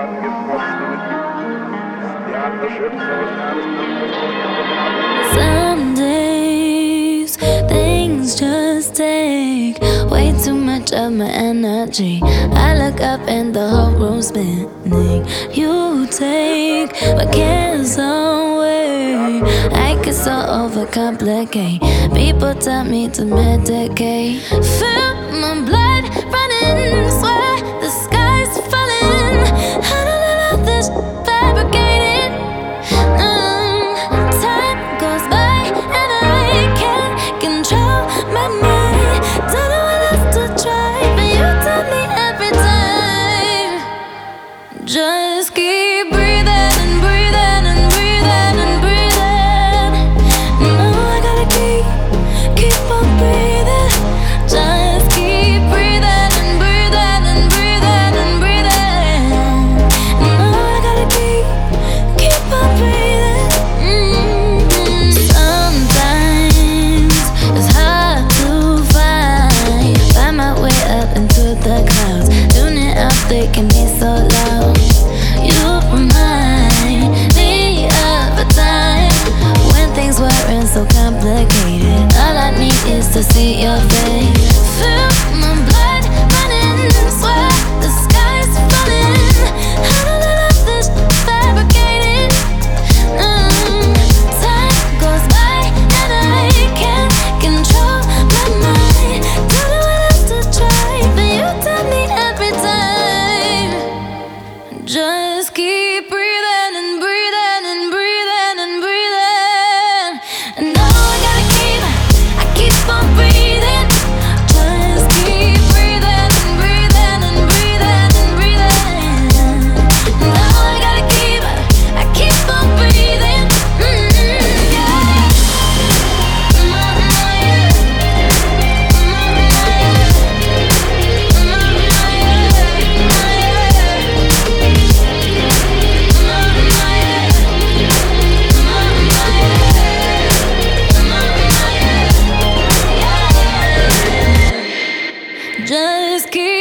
Some days things just take way too much of my energy. I look up and the whole room's spinning. You take my cares away. I get so overcomplicate. People tell me to medicate. Feel my blood running, swear the sky's falling. I don't let all this fabricated. Time goes by and I can't control my mind. Don't know what else to try, but you tell me every time. Just keep breathing and breathing and breathing and breathing. No, I gotta keep on breathing. Just keep breathing and breathing and breathing and breathing. No, I gotta keep on breathing. Sometimes it's hard to find my way up into the clouds. Tuning out, they can be so loud. You remind me of a time when things weren't so complicated. All I need is to see your face. Feel my blood running, swear the sky's falling. I don't let all this fabricated. Time goes by and I can't control my mind. Don't know what else to try, but you tell me every time. Just keep breathing and breathing and breathing and breathing. And now I keep on breathing. Just keep breathing and breathing and breathing and breathing. And now I keep on breathing. Yeah. Just keep